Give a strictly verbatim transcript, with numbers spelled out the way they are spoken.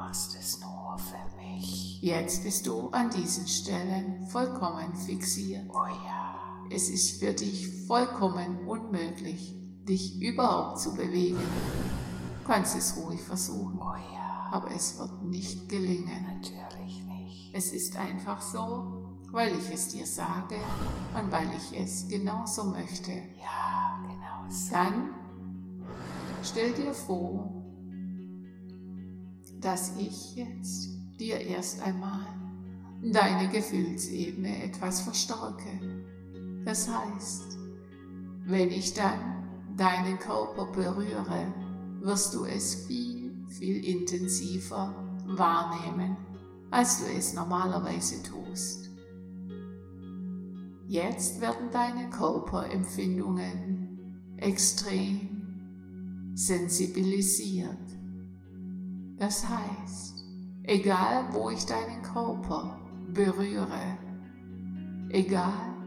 machst es nur für mich. Jetzt bist du an diesen Stellen vollkommen fixiert. Oh ja. Es ist für dich vollkommen unmöglich, dich überhaupt zu bewegen. Du kannst es ruhig versuchen, Oh ja. aber es wird nicht gelingen. Natürlich nicht. Es ist einfach so, weil ich es dir sage und weil ich es genauso möchte. Ja, genau so. Dann stell dir vor, dass ich jetzt dir erst einmal deine Gefühlsebene etwas verstärke. Das heißt, wenn ich dann deinen Körper berühre, wirst du es viel, viel intensiver wahrnehmen, als du es normalerweise tust. Jetzt werden deine Körperempfindungen extrem sensibilisiert. Das heißt, egal wo ich deinen Körper berühre, egal